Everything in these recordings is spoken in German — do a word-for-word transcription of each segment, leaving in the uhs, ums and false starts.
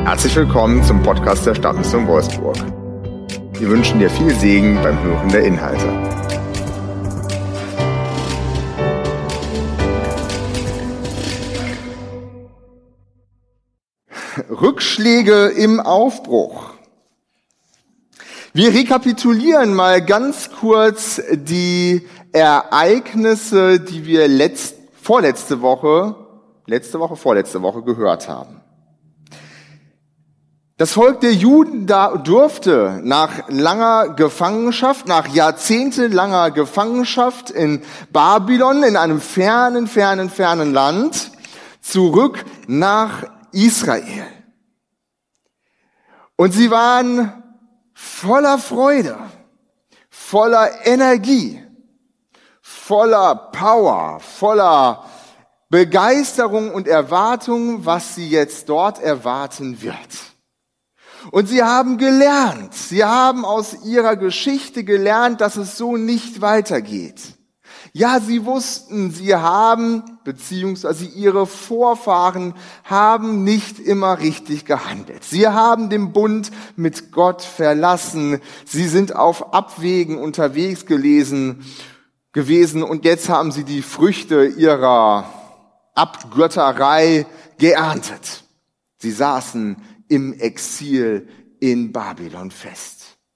Herzlich willkommen zum Podcast der Stadtmission Wolfsburg. Wir wünschen dir viel Segen beim Hören der Inhalte. Rückschläge im Aufbruch. Wir rekapitulieren mal ganz kurz die Ereignisse, die wir letzt, vorletzte Woche, letzte Woche, vorletzte Woche gehört haben. Das Volk der Juden da durfte nach langer Gefangenschaft, nach jahrzehntelanger Gefangenschaft in Babylon, in einem fernen, fernen, fernen Land, zurück nach Israel. Und sie waren voller Freude, voller Energie, voller Power, voller Begeisterung und Erwartung, was sie jetzt dort erwarten wird. Und sie haben gelernt, sie haben aus ihrer Geschichte gelernt, dass es so nicht weitergeht. Ja, sie wussten, sie haben, beziehungsweise ihre Vorfahren haben nicht immer richtig gehandelt. Sie haben den Bund mit Gott verlassen. Sie sind auf Abwegen unterwegs gelesen, gewesen und jetzt haben sie die Früchte ihrer Abgötterei geerntet. Sie saßen im Exil in Babylon fest.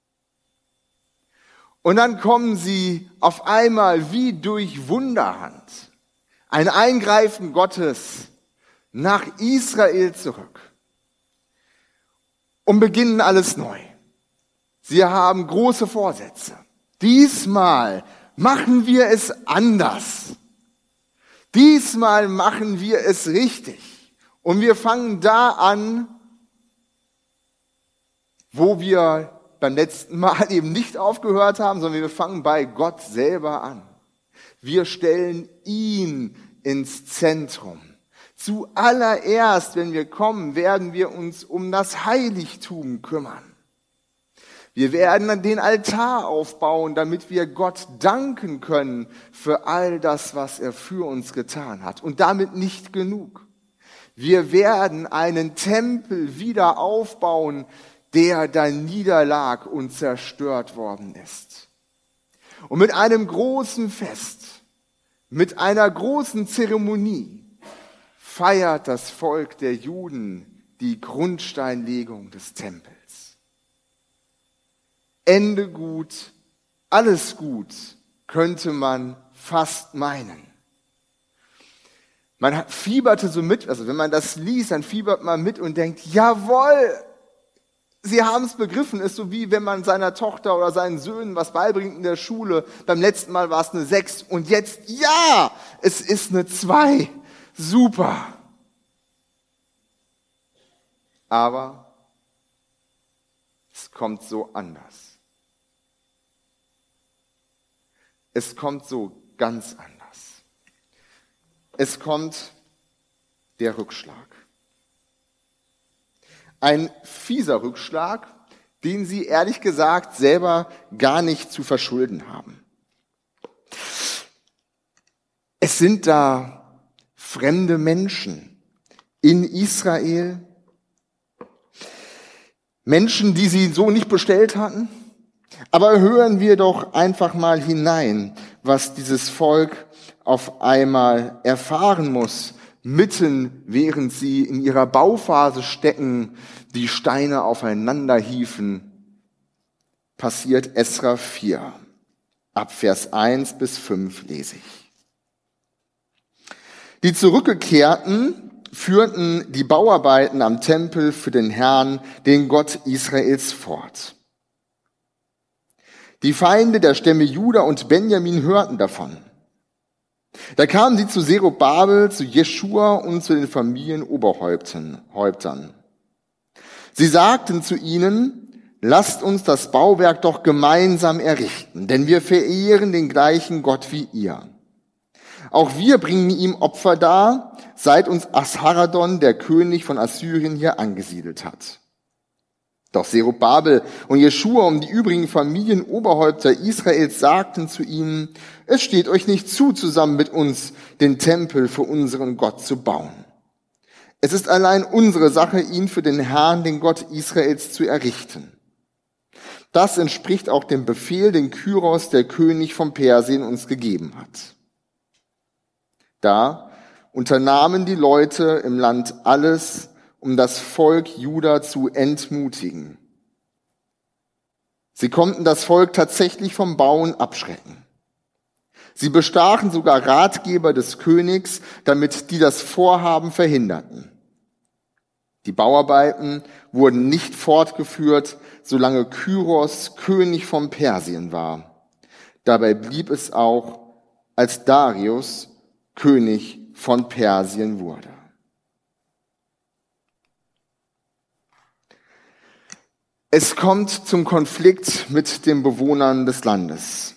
Und dann kommen sie auf einmal wie durch Wunderhand, ein Eingreifen Gottes, nach Israel zurück und beginnen alles neu. Sie haben große Vorsätze. Diesmal machen wir es anders. Diesmal machen wir es richtig. Und wir fangen da an, wo wir beim letzten Mal eben nicht aufgehört haben, sondern wir fangen bei Gott selber an. Wir stellen ihn ins Zentrum. Zuallererst, wenn wir kommen, werden wir uns um das Heiligtum kümmern. Wir werden den Altar aufbauen, damit wir Gott danken können für all das, was er für uns getan hat. Und damit nicht genug. Wir werden einen Tempel wieder aufbauen, der da niederlag und zerstört worden ist. Und mit einem großen Fest, mit einer großen Zeremonie feiert das Volk der Juden die Grundsteinlegung des Tempels. Ende gut, alles gut, könnte man fast meinen. Man fieberte so mit, also wenn man das liest, dann fiebert man mit und denkt, jawohl, sie haben es begriffen, ist so wie wenn man seiner Tochter oder seinen Söhnen was beibringt in der Schule. Beim letzten Mal war es eine sechs und jetzt, ja, es ist eine zwei. Super. Aber es kommt so anders. Es kommt so ganz anders. Es kommt der Rückschlag. Ein fieser Rückschlag, den sie ehrlich gesagt selber gar nicht zu verschulden haben. Es sind da fremde Menschen in Israel, Menschen, die sie so nicht bestellt hatten. Aber hören wir doch einfach mal hinein, was dieses Volk auf einmal erfahren muss, mitten während sie in ihrer Bauphase stecken, die Steine aufeinander hieven, passiert Esra vier. Ab Vers eins bis fünf lese ich. Die Zurückgekehrten führten die Bauarbeiten am Tempel für den Herrn, den Gott Israels, fort. Die Feinde der Stämme Juda und Benjamin hörten davon. Da kamen sie zu Zerubabel, zu Jeschua und zu den Familienoberhäuptern. Sie sagten zu ihnen, lasst uns das Bauwerk doch gemeinsam errichten, denn wir verehren den gleichen Gott wie ihr. Auch wir bringen ihm Opfer dar, seit uns Asharadon, der König von Assyrien, hier angesiedelt hat. Doch Zerubabel und Jeschua und die übrigen Familienoberhäupter Israels sagten zu ihm, es steht euch nicht zu, zusammen mit uns den Tempel für unseren Gott zu bauen. Es ist allein unsere Sache, ihn für den Herrn, den Gott Israels, zu errichten. Das entspricht auch dem Befehl, den Kyros, der König von Persien, uns gegeben hat. Da unternahmen die Leute im Land alles, um das Volk Juda zu entmutigen. Sie konnten das Volk tatsächlich vom Bauen abschrecken. Sie bestachen sogar Ratgeber des Königs, damit die das Vorhaben verhinderten. Die Bauarbeiten wurden nicht fortgeführt, solange Kyros König von Persien war. Dabei blieb es auch, als Darius König von Persien wurde. Es kommt zum Konflikt mit den Bewohnern des Landes.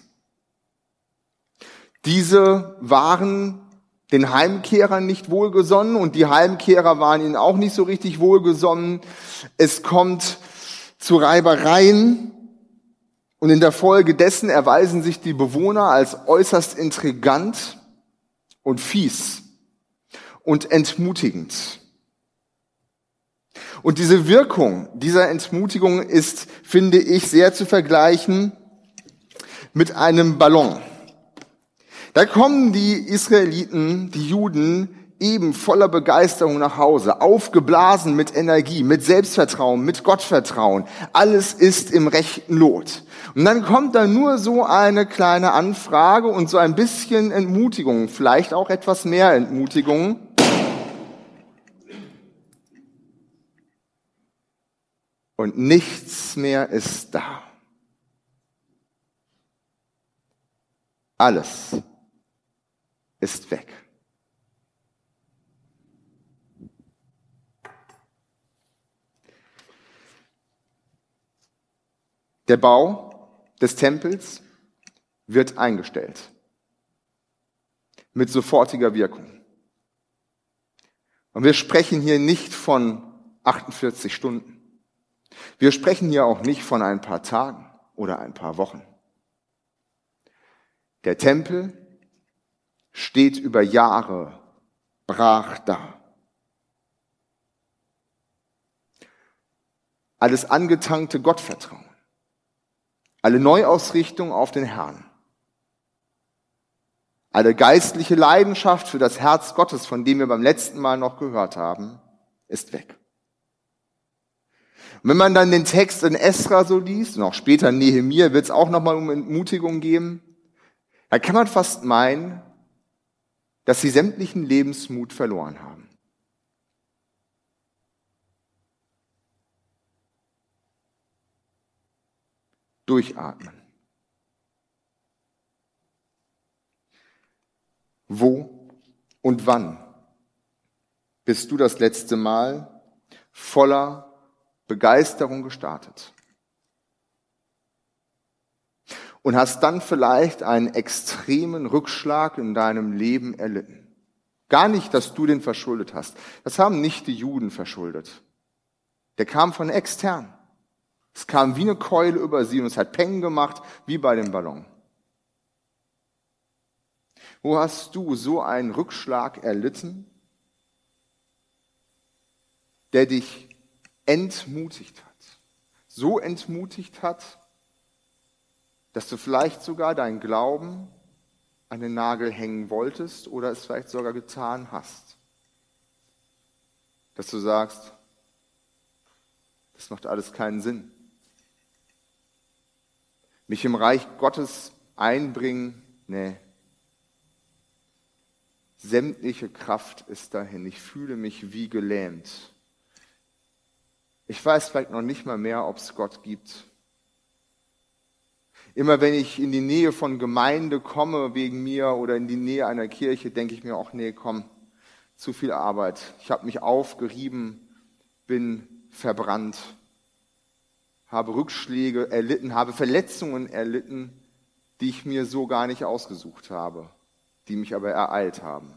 Diese waren den Heimkehrern nicht wohlgesonnen und die Heimkehrer waren ihnen auch nicht so richtig wohlgesonnen. Es kommt zu Reibereien und in der Folge dessen erweisen sich die Bewohner als äußerst intrigant und fies und entmutigend. Und diese Wirkung dieser Entmutigung ist, finde ich, sehr zu vergleichen mit einem Ballon. Da kommen die Israeliten, die Juden, eben voller Begeisterung nach Hause, aufgeblasen mit Energie, mit Selbstvertrauen, mit Gottvertrauen. Alles ist im rechten Lot. Und dann kommt da nur so eine kleine Anfrage und so ein bisschen Entmutigung, vielleicht auch etwas mehr Entmutigung. Und nichts mehr ist da. Alles ist weg. Der Bau des Tempels wird eingestellt. Mit sofortiger Wirkung. Und wir sprechen hier nicht von achtundvierzig Stunden. Wir sprechen hier auch nicht von ein paar Tagen oder ein paar Wochen. Der Tempel steht über Jahre brach da. Alles angetankte Gottvertrauen, alle Neuausrichtung auf den Herrn, alle geistliche Leidenschaft für das Herz Gottes, von dem wir beim letzten Mal noch gehört haben, ist weg. Und wenn man dann den Text in Esra so liest, und auch später in Nehemia wird es auch nochmal um Entmutigung geben, da kann man fast meinen, dass sie sämtlichen Lebensmut verloren haben. Durchatmen. Wo und wann bist du das letzte Mal voller Begeisterung gestartet? Und hast dann vielleicht einen extremen Rückschlag in deinem Leben erlitten. Gar nicht, dass du den verschuldet hast. Das haben nicht die Juden verschuldet. Der kam von extern. Es kam wie eine Keule über sie und es hat Peng gemacht, wie bei dem Ballon. Wo hast du so einen Rückschlag erlitten, der dich entmutigt hat? So entmutigt hat, dass du vielleicht sogar deinen Glauben an den Nagel hängen wolltest oder es vielleicht sogar getan hast. Dass du sagst, das macht alles keinen Sinn. Mich im Reich Gottes einbringen, nee. Sämtliche Kraft ist dahin. Ich fühle mich wie gelähmt. Ich weiß vielleicht noch nicht mal mehr, ob es Gott gibt. Immer wenn ich in die Nähe von Gemeinde komme wegen mir oder in die Nähe einer Kirche, denke ich mir auch, nee, komm, zu viel Arbeit. Ich habe mich aufgerieben, bin verbrannt, habe Rückschläge erlitten, habe Verletzungen erlitten, die ich mir so gar nicht ausgesucht habe, die mich aber ereilt haben.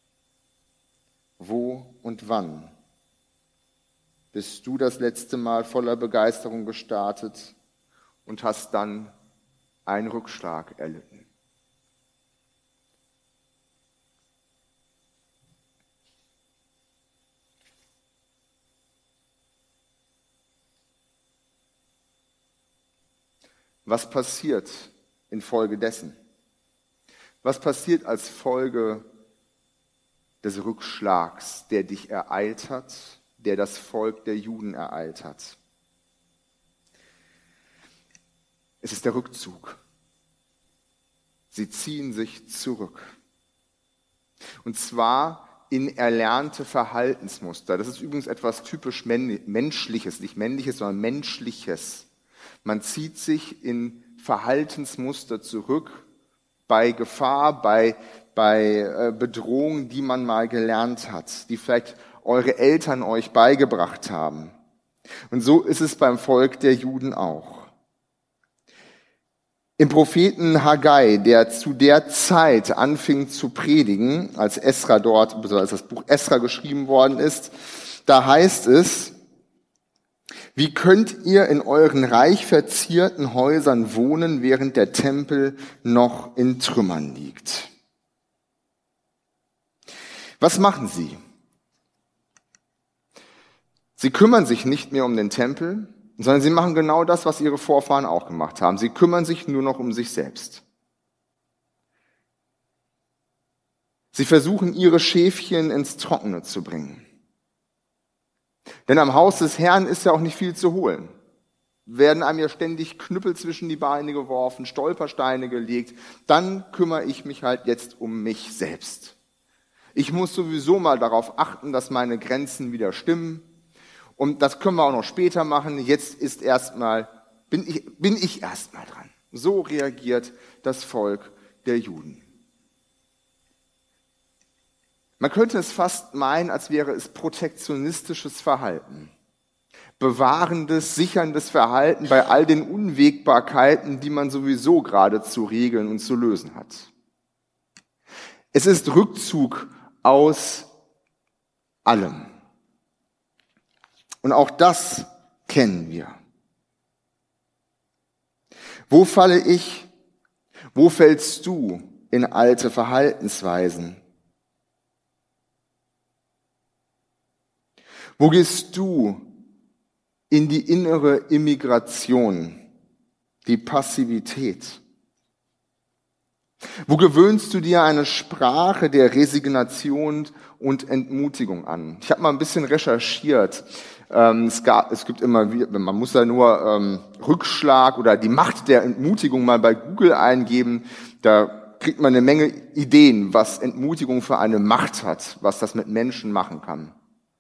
Wo und wann bist du das letzte Mal voller Begeisterung gestartet und hast dann einen Rückschlag erlitten? was passiert infolgedessen? Was passiert als Folge des Rückschlags, der dich ereilt hat, der das Volk der Juden ereilt hat? Es ist der Rückzug. Sie ziehen sich zurück. Und zwar in erlernte Verhaltensmuster. Das ist übrigens etwas typisch Menschliches, nicht Männliches, sondern Menschliches. Man zieht sich in Verhaltensmuster zurück bei Gefahr, bei, bei Bedrohungen, die man mal gelernt hat, die vielleicht eure Eltern euch beigebracht haben. Und so ist es beim Volk der Juden auch. Im Propheten Haggai, der zu der Zeit anfing zu predigen, als Esra dort, also als das Buch Esra geschrieben worden ist, da heißt es: Wie könnt ihr in euren reich verzierten Häusern wohnen, während der Tempel noch in Trümmern liegt? Was machen sie? Sie kümmern sich nicht mehr um den Tempel, sondern sie machen genau das, was ihre Vorfahren auch gemacht haben. Sie kümmern sich nur noch um sich selbst. Sie versuchen, ihre Schäfchen ins Trockene zu bringen. Denn am Haus des Herrn ist ja auch nicht viel zu holen. Werden einem ja ständig Knüppel zwischen die Beine geworfen, Stolpersteine gelegt, dann kümmere ich mich halt jetzt um mich selbst. Ich muss sowieso mal darauf achten, dass meine Grenzen wieder stimmen. Und das können wir auch noch später machen. Jetzt ist erstmal, bin ich, bin ich erstmal dran. So reagiert das Volk der Juden. Man könnte es fast meinen, als wäre es protektionistisches Verhalten. Bewahrendes, sicherndes Verhalten bei all den Unwägbarkeiten, die man sowieso gerade zu regeln und zu lösen hat. Es ist Rückzug aus allem. Und auch das kennen wir. Wo falle ich, wo fällst du in alte Verhaltensweisen? Wo gehst du in die innere Immigration, die Passivität? Wo gewöhnst du dir eine Sprache der Resignation und Entmutigung an? Ich habe mal ein bisschen recherchiert. Ähm, es, gab, es gibt immer, man muss da nur ähm, Rückschlag oder die Macht der Entmutigung mal bei Google eingeben. Da kriegt man eine Menge Ideen, was Entmutigung für eine Macht hat, was das mit Menschen machen kann.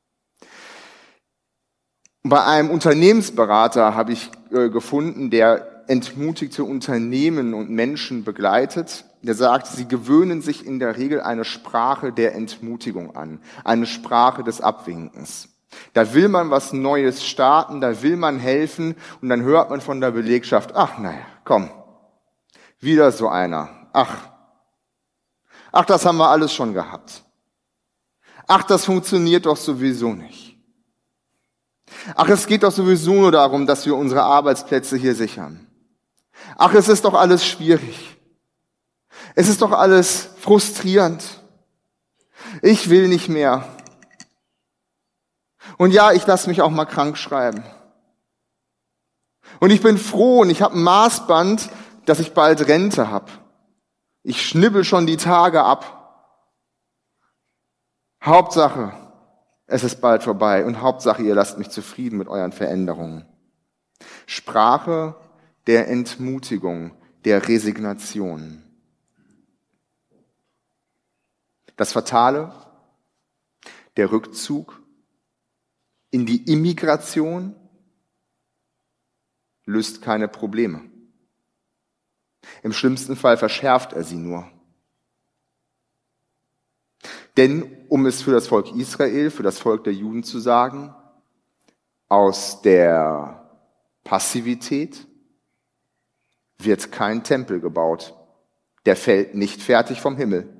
Bei einem Unternehmensberater habe ich äh, gefunden, der entmutigte Unternehmen und Menschen begleitet. Der sagt, sie gewöhnen sich in der Regel eine Sprache der Entmutigung an, eine Sprache des Abwinkens. Da will man was Neues starten, da will man helfen und dann hört man von der Belegschaft: Ach, naja, komm, wieder so einer. Ach, ach, das haben wir alles schon gehabt. Ach, das funktioniert doch sowieso nicht. Ach, es geht doch sowieso nur darum, dass wir unsere Arbeitsplätze hier sichern. Ach, es ist doch alles schwierig. Es ist doch alles frustrierend. Ich will nicht mehr. Und ja, ich lasse mich auch mal krank schreiben. Und ich bin froh und ich habe ein Maßband, dass ich bald Rente habe. Ich schnibbel schon die Tage ab. Hauptsache, es ist bald vorbei und Hauptsache, ihr lasst mich zufrieden mit euren Veränderungen. Sprache der Entmutigung, der Resignation. Das Fatale, der Rückzug in die Immigration löst keine Probleme. Im schlimmsten Fall verschärft er sie nur. Denn, um es für das Volk Israel, für das Volk der Juden zu sagen, aus der Passivität wird kein Tempel gebaut. Der fällt nicht fertig vom Himmel.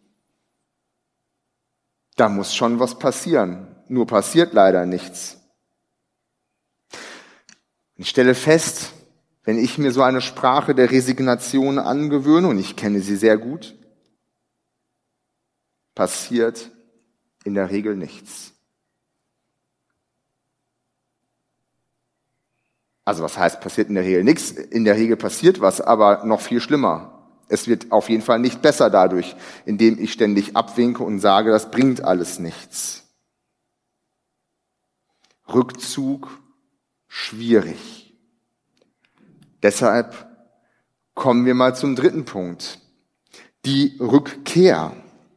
Da muss schon was passieren. Nur passiert leider nichts. Ich stelle fest, wenn ich mir so eine Sprache der Resignation angewöhne, und ich kenne sie sehr gut, passiert in der Regel nichts. Also was heißt, passiert in der Regel nichts? In der Regel passiert was, aber noch viel schlimmer. Es wird auf jeden Fall nicht besser dadurch, indem ich ständig abwinke und sage, das bringt alles nichts. Rückzug, schwierig. Deshalb kommen wir mal zum dritten Punkt. Die Rückkehr.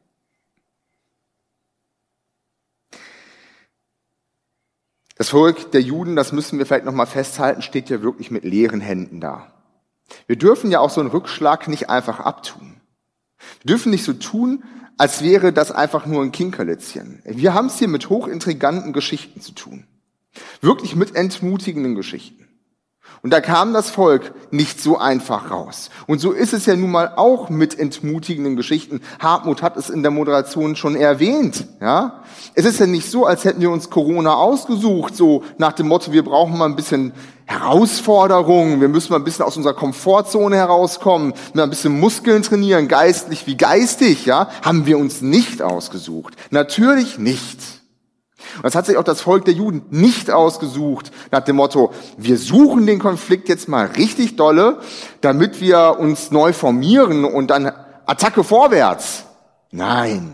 Das Volk der Juden, das müssen wir vielleicht nochmal festhalten, steht ja wirklich mit leeren Händen da. Wir dürfen ja auch so einen Rückschlag nicht einfach abtun. Wir dürfen nicht so tun, als wäre das einfach nur ein Kinkerlitzchen. Wir haben es hier mit hochintriganten Geschichten zu tun. Wirklich mit entmutigenden Geschichten. Und da kam das Volk nicht so einfach raus. Und so ist es ja nun mal auch mit entmutigenden Geschichten. Hartmut hat es in der Moderation schon erwähnt. Ja, es ist ja nicht so, als hätten wir uns Corona ausgesucht, so nach dem Motto, wir brauchen mal ein bisschen Herausforderungen, wir müssen mal ein bisschen aus unserer Komfortzone herauskommen, mal ein bisschen Muskeln trainieren, geistlich wie geistig. Ja, haben wir uns nicht ausgesucht. Natürlich nicht. Und das hat sich auch das Volk der Juden nicht ausgesucht, nach dem Motto, wir suchen den Konflikt jetzt mal richtig dolle, damit wir uns neu formieren und dann Attacke vorwärts. Nein.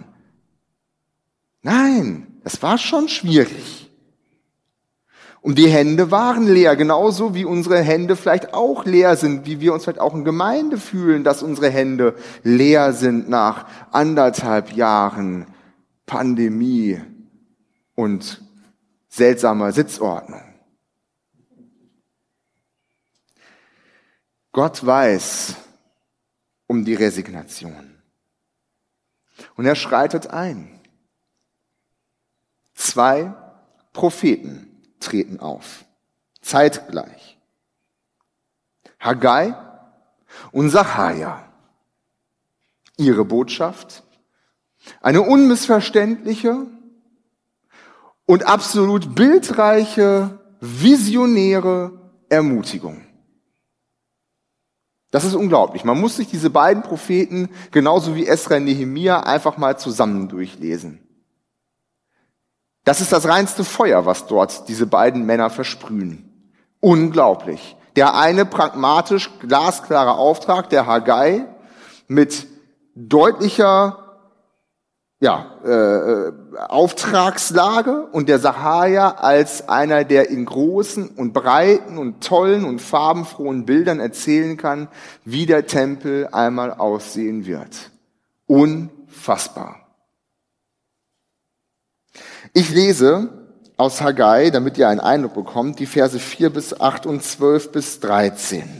Nein, das war schon schwierig. Und die Hände waren leer, genauso wie unsere Hände vielleicht auch leer sind, wie wir uns vielleicht auch in Gemeinde fühlen, dass unsere Hände leer sind nach anderthalb Jahren Pandemie und seltsamer Sitzordnung. Gott weiß um die Resignation. Und er schreitet ein. Zwei Propheten treten auf, zeitgleich. Haggai und Sacharja. Ihre Botschaft, eine unmissverständliche und absolut bildreiche, visionäre Ermutigung. Das ist unglaublich. Man muss sich diese beiden Propheten, genauso wie Esra und Nehemia, einfach mal zusammen durchlesen. Das ist das reinste Feuer, was dort diese beiden Männer versprühen. Unglaublich. Der eine pragmatisch glasklare Auftrag, der Haggai, mit deutlicher ja, äh, Auftragslage, und der Sacharja als einer, der in großen und breiten und tollen und farbenfrohen Bildern erzählen kann, wie der Tempel einmal aussehen wird. Unfassbar. Ich lese aus Haggai, damit ihr einen Eindruck bekommt, die Verse vier bis acht und zwölf bis dreizehn.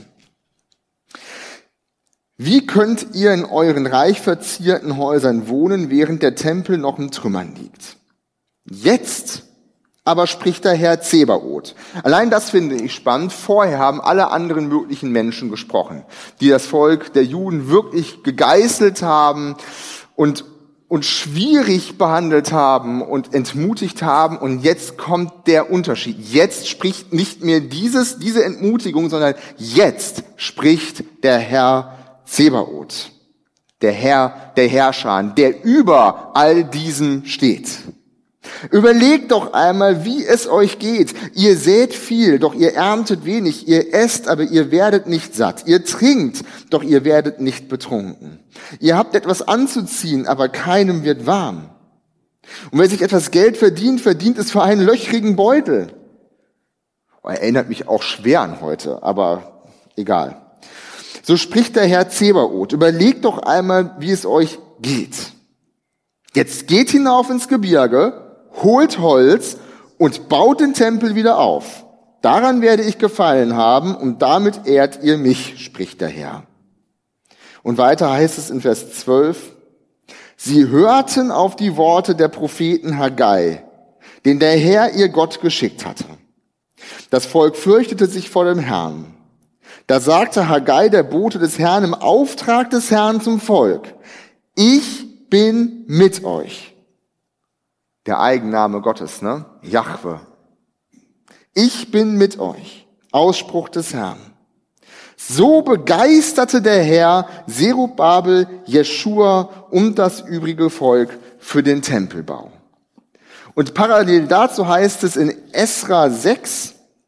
Wie könnt ihr in euren reich verzierten Häusern wohnen, während der Tempel noch in Trümmern liegt? Jetzt aber spricht der Herr Zebaoth. Allein das finde ich spannend. Vorher haben alle anderen möglichen Menschen gesprochen, die das Volk der Juden wirklich gegeißelt haben und und schwierig behandelt haben und entmutigt haben. Und jetzt kommt der Unterschied. Jetzt spricht nicht mehr dieses, diese Entmutigung, sondern jetzt spricht der Herr Zebaoth, der Herr der Herrscher, der über all diesem steht. Überlegt doch einmal, wie es euch geht. Ihr sät viel, doch ihr erntet wenig. Ihr esst, aber ihr werdet nicht satt. Ihr trinkt, doch ihr werdet nicht betrunken. Ihr habt etwas anzuziehen, aber keinem wird warm. Und wer sich etwas Geld verdient, verdient es für einen löchrigen Beutel. Oh, erinnert mich auch schwer an heute, aber egal. So spricht der Herr Zebaoth. Überlegt doch einmal, wie es euch geht. Jetzt geht hinauf ins Gebirge, holt Holz und baut den Tempel wieder auf. Daran werde ich gefallen haben und damit ehrt ihr mich, spricht der Herr. Und weiter heißt es in Vers zwölf, sie hörten auf die Worte der Propheten Haggai, den der Herr ihr Gott geschickt hatte. Das Volk fürchtete sich vor dem Herrn. Da sagte Haggai, der Bote des Herrn, im Auftrag des Herrn zum Volk, ich bin mit euch. Der Eigenname Gottes, ne? Jahwe. Ich bin mit euch. Ausspruch des Herrn. So begeisterte der Herr Zerubabel, Jeschua und das übrige Volk für den Tempelbau. Und parallel dazu heißt es in Esra sechs,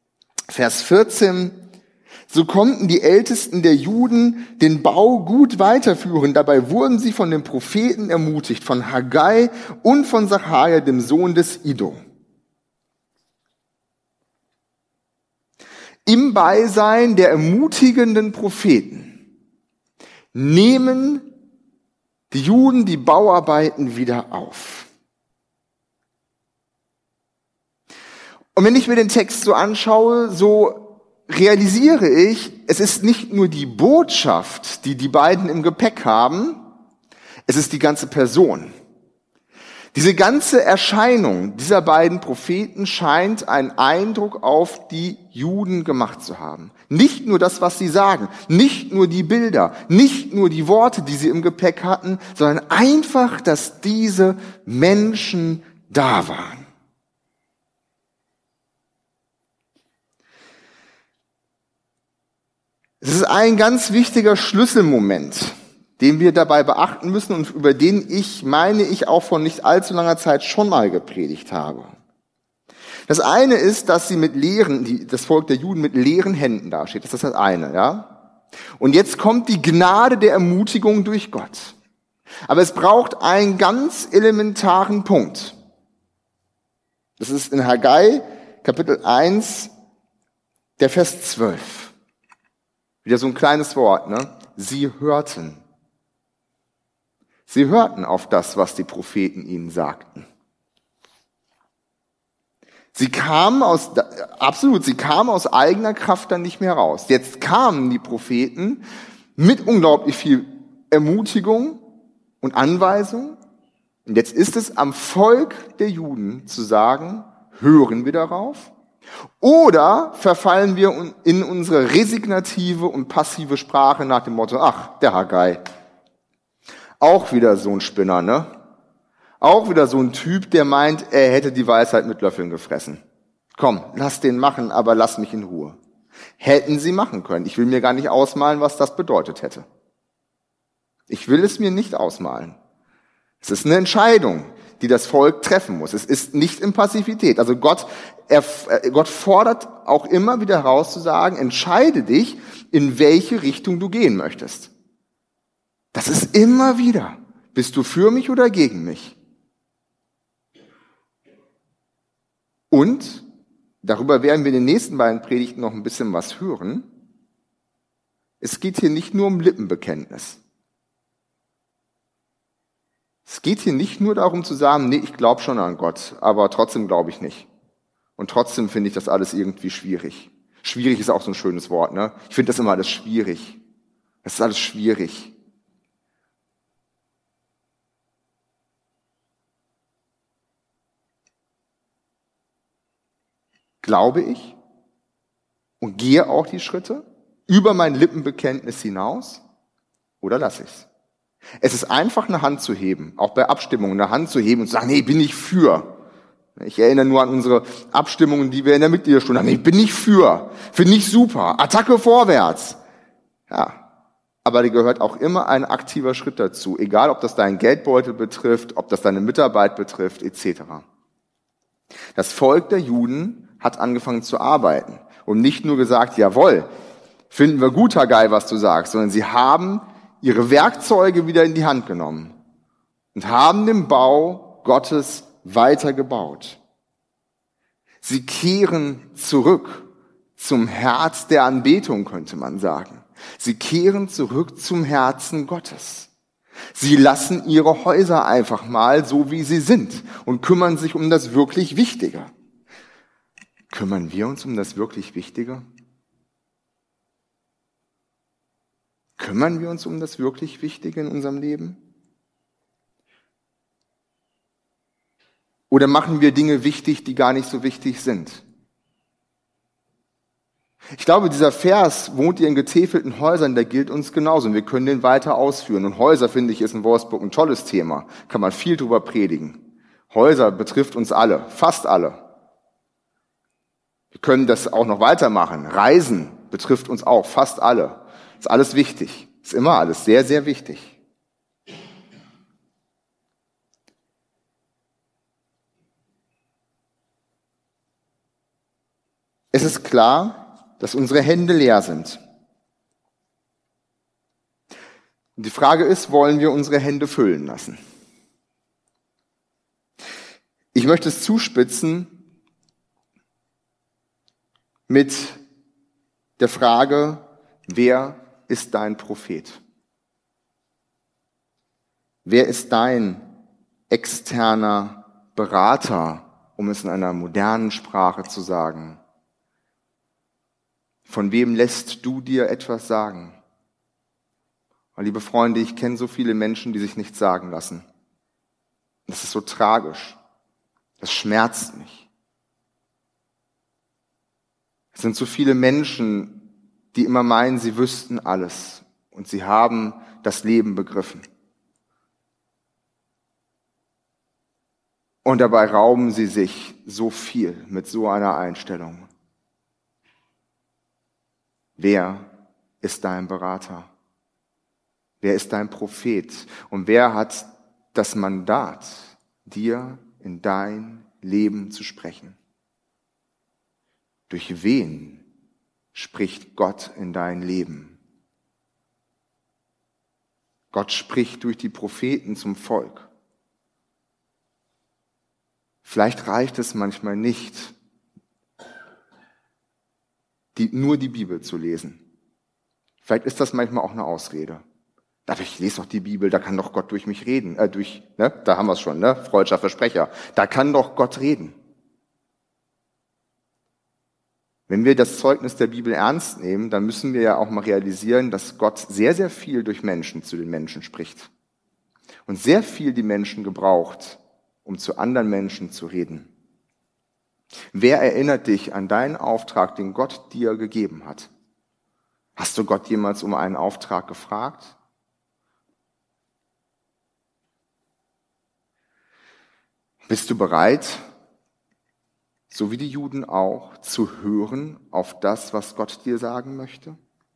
Vers vierzehn. So konnten die Ältesten der Juden den Bau gut weiterführen. Dabei wurden sie von den Propheten ermutigt, von Haggai und von Sacharja, dem Sohn des Iddo. Im Beisein der ermutigenden Propheten nehmen die Juden die Bauarbeiten wieder auf. Und wenn ich mir den Text so anschaue, so realisiere ich, es ist nicht nur die Botschaft, die die beiden im Gepäck haben, es ist die ganze Person. Diese ganze Erscheinung dieser beiden Propheten scheint einen Eindruck auf die Juden gemacht zu haben. Nicht nur das, was sie sagen, nicht nur die Bilder, nicht nur die Worte, die sie im Gepäck hatten, sondern einfach, dass diese Menschen da waren. Es ist ein ganz wichtiger Schlüsselmoment, den wir dabei beachten müssen und über den ich, meine ich, auch vor nicht allzu langer Zeit schon mal gepredigt habe. Das eine ist, dass sie mit leeren, die, das Volk der Juden mit leeren Händen dasteht. Das ist das eine, ja. Und jetzt kommt die Gnade der Ermutigung durch Gott. Aber es braucht einen ganz elementaren Punkt. Das ist in Haggai, Kapitel eins, der Vers zwölf. Wieder so ein kleines Wort, ne? Sie hörten. Sie hörten auf das, was die Propheten ihnen sagten. Sie kamen aus, absolut, sie kamen aus eigener Kraft dann nicht mehr raus. Jetzt kamen die Propheten mit unglaublich viel Ermutigung und Anweisung. Und jetzt ist es am Volk der Juden zu sagen, hören wir darauf? Oder verfallen wir in unsere resignative und passive Sprache nach dem Motto, ach, der Haggai, auch wieder so ein Spinner, ne? Auch wieder so ein Typ, der meint, er hätte die Weisheit mit Löffeln gefressen. Komm, lass den machen, aber lass mich in Ruhe. Hätten sie machen können. Ich will mir gar nicht ausmalen, was das bedeutet hätte. Ich will es mir nicht ausmalen. Es ist eine Entscheidung, die das Volk treffen muss. Es ist nicht in Passivität. Also Gott, er, Gott fordert auch immer wieder heraus zu sagen, entscheide dich, in welche Richtung du gehen möchtest. Das ist immer wieder. Bist du für mich oder gegen mich? Und, darüber werden wir in den nächsten beiden Predigten noch ein bisschen was hören, es geht hier nicht nur um Lippenbekenntnis. Es geht hier nicht nur darum zu sagen, nee, ich glaube schon an Gott, aber trotzdem glaube ich nicht. Und trotzdem finde ich das alles irgendwie schwierig. Schwierig ist auch so ein schönes Wort, ne? Ich finde das immer alles schwierig. Das ist alles schwierig. Glaube ich und gehe auch die Schritte über mein Lippenbekenntnis hinaus oder lasse ich's? Es ist einfach, eine Hand zu heben, auch bei Abstimmungen eine Hand zu heben und zu sagen, nee, bin ich für. Ich erinnere nur an unsere Abstimmungen, die wir in der Mitgliederstunde haben. Nee, bin ich für. Finde ich super. Attacke vorwärts. Ja, aber da gehört auch immer ein aktiver Schritt dazu, egal ob das deinen Geldbeutel betrifft, ob das deine Mitarbeit betrifft, et cetera. Das Volk der Juden hat angefangen zu arbeiten und nicht nur gesagt, jawohl, finden wir gut, Haggai, was du sagst, sondern sie haben ihre Werkzeuge wieder in die Hand genommen und haben den Bau Gottes weitergebaut. Sie kehren zurück zum Herz der Anbetung, könnte man sagen. Sie kehren zurück zum Herzen Gottes. Sie lassen ihre Häuser einfach mal so, wie sie sind und kümmern sich um das wirklich Wichtige. Kümmern wir uns um das wirklich Wichtige? Kümmern wir uns um das wirklich Wichtige in unserem Leben? Oder machen wir Dinge wichtig, die gar nicht so wichtig sind? Ich glaube, dieser Vers, wohnt ihr in getäfelten Häusern, der gilt uns genauso. Und wir können den weiter ausführen. Und Häuser, finde ich, ist in Wolfsburg ein tolles Thema. Kann man viel drüber predigen. Häuser betrifft uns alle, fast alle. Wir können das auch noch weitermachen. Reisen betrifft uns auch, fast alle. Ist alles wichtig. Ist immer alles sehr, sehr wichtig. Es ist klar, dass unsere Hände leer sind. Und die Frage ist, wollen wir unsere Hände füllen lassen? Ich möchte es zuspitzen mit der Frage, wer ist dein Prophet? Wer ist dein externer Berater, um es in einer modernen Sprache zu sagen? Von wem lässt du dir etwas sagen? Und liebe Freunde, ich kenne so viele Menschen, die sich nichts sagen lassen. Das ist so tragisch. Das schmerzt mich. Es sind so viele Menschen, die immer meinen, sie wüssten alles und sie haben das Leben begriffen. Und dabei rauben sie sich so viel mit so einer Einstellung. Wer ist dein Berater? Wer ist dein Prophet? Und wer hat das Mandat, dir in dein Leben zu sprechen? Durch wen spricht Gott in dein Leben? Gott spricht durch die Propheten zum Volk. Vielleicht reicht es manchmal nicht, die, nur die Bibel zu lesen. Vielleicht ist das manchmal auch eine Ausrede. Ich lese doch die Bibel, da kann doch Gott durch mich reden. Äh, durch, ne? Da haben wir es schon, ne? Freudscher Versprecher. Da kann doch Gott reden. Wenn wir das Zeugnis der Bibel ernst nehmen, dann müssen wir ja auch mal realisieren, dass Gott sehr, sehr viel durch Menschen zu den Menschen spricht. Und sehr viel die Menschen gebraucht, um zu anderen Menschen zu reden. Wer erinnert dich an deinen Auftrag, den Gott dir gegeben hat? Hast du Gott jemals um einen Auftrag gefragt? Bist du bereit, so wie die Juden auch, zu hören auf das, was Gott dir sagen möchte?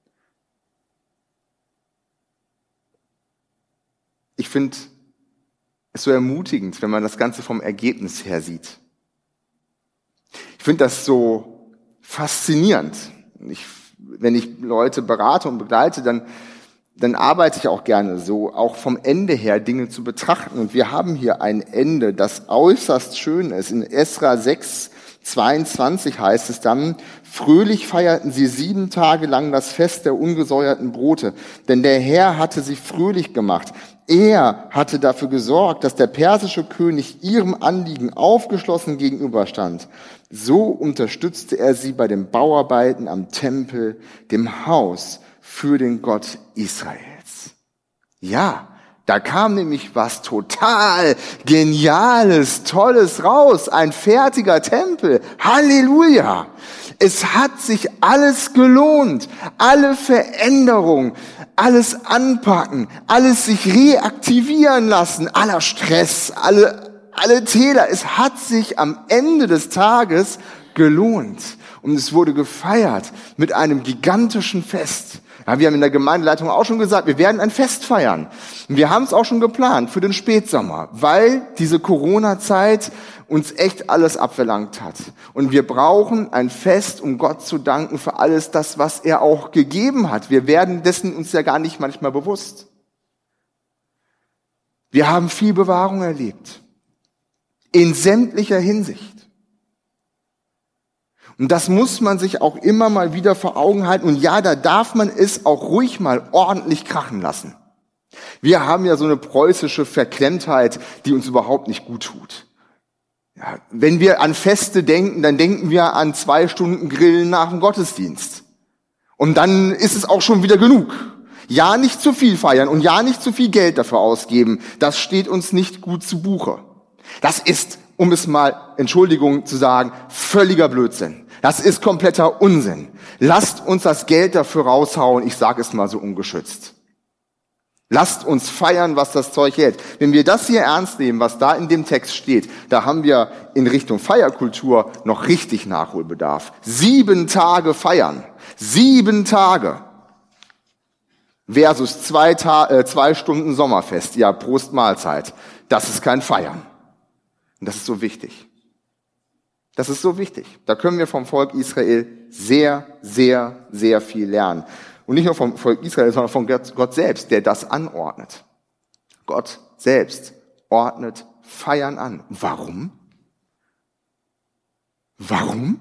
Ich finde es so ermutigend, wenn man das Ganze vom Ergebnis her sieht. Ich finde das so faszinierend. Ich, wenn ich Leute berate und begleite, dann dann arbeite ich auch gerne so, auch vom Ende her Dinge zu betrachten. Und wir haben hier ein Ende, das äußerst schön ist. In Esra sechs, zweiundzwanzig heißt es dann, fröhlich feierten sie sieben Tage lang das Fest der ungesäuerten Brote, denn der Herr hatte sie fröhlich gemacht. Er hatte dafür gesorgt, dass der persische König ihrem Anliegen aufgeschlossen gegenüberstand. So unterstützte er sie bei den Bauarbeiten am Tempel, dem Haus für den Gott Israels. Ja, da kam nämlich was total Geniales, Tolles raus. Ein fertiger Tempel. Halleluja! Es hat sich alles gelohnt. Alle Veränderungen, alles anpacken, alles sich reaktivieren lassen, aller Stress, alle, alle Täler. Es hat sich am Ende des Tages gelohnt. Und es wurde gefeiert mit einem gigantischen Fest. Ja, wir haben in der Gemeindeleitung auch schon gesagt, wir werden ein Fest feiern. Und wir haben es auch schon geplant für den Spätsommer, weil diese Corona-Zeit uns echt alles abverlangt hat. Und wir brauchen ein Fest, um Gott zu danken für alles das, was er auch gegeben hat. Wir werden dessen uns ja gar nicht manchmal bewusst. Wir haben viel Bewahrung erlebt. In sämtlicher Hinsicht. Und das muss man sich auch immer mal wieder vor Augen halten. Und ja, da darf man es auch ruhig mal ordentlich krachen lassen. Wir haben ja so eine preußische Verklemmtheit, die uns überhaupt nicht gut tut. Ja, wenn wir an Feste denken, dann denken wir an zwei Stunden Grillen nach dem Gottesdienst. Und dann ist es auch schon wieder genug. Ja, nicht zu viel feiern und ja, nicht zu viel Geld dafür ausgeben. Das steht uns nicht gut zu Buche. Das ist, um es mal, Entschuldigung zu sagen, völliger Blödsinn. Das ist kompletter Unsinn. Lasst uns das Geld dafür raushauen, ich sage es mal so ungeschützt. Lasst uns feiern, was das Zeug hält. Wenn wir das hier ernst nehmen, was da in dem Text steht, da haben wir in Richtung Feierkultur noch richtig Nachholbedarf. Sieben Tage feiern. Sieben Tage. Versus zwei, Ta- äh, zwei Stunden Sommerfest. Ja, Prost Mahlzeit. Das ist kein Feiern. Und das ist so wichtig. Das ist so wichtig. Da können wir vom Volk Israel sehr, sehr, sehr viel lernen. Und nicht nur vom Volk Israel, sondern von Gott selbst, der das anordnet. Gott selbst ordnet Feiern an. Warum? Warum?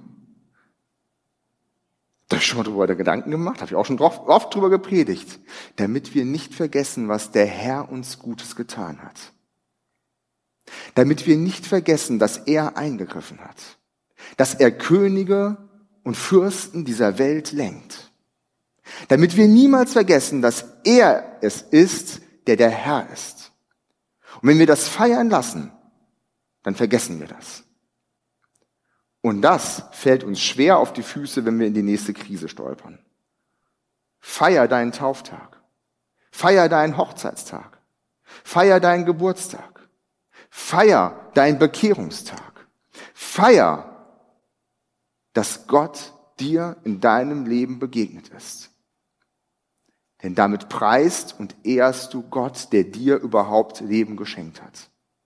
Da habe ich schon mal drüber Gedanken gemacht, habe ich auch schon oft drüber gepredigt. Damit wir nicht vergessen, was der Herr uns Gutes getan hat. Damit wir nicht vergessen, dass er eingegriffen hat. Dass er Könige und Fürsten dieser Welt lenkt. Damit wir niemals vergessen, dass er es ist, der der Herr ist. Und wenn wir das feiern lassen, dann vergessen wir das. Und das fällt uns schwer auf die Füße, wenn wir in die nächste Krise stolpern. Feier deinen Tauftag. Feier deinen Hochzeitstag. Feier deinen Geburtstag. Feier deinen Bekehrungstag. Feier, dass Gott dir in deinem Leben begegnet ist. Denn damit preist und ehrst du Gott, der dir überhaupt Leben geschenkt hat.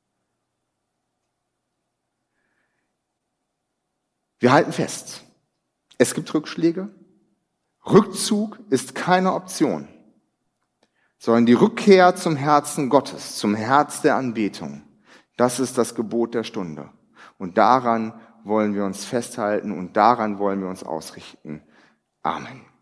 Wir halten fest, es gibt Rückschläge. Rückzug ist keine Option, sondern die Rückkehr zum Herzen Gottes, zum Herz der Anbetung. Das ist das Gebot der Stunde. Und daran wollen wir uns festhalten und daran wollen wir uns ausrichten. Amen.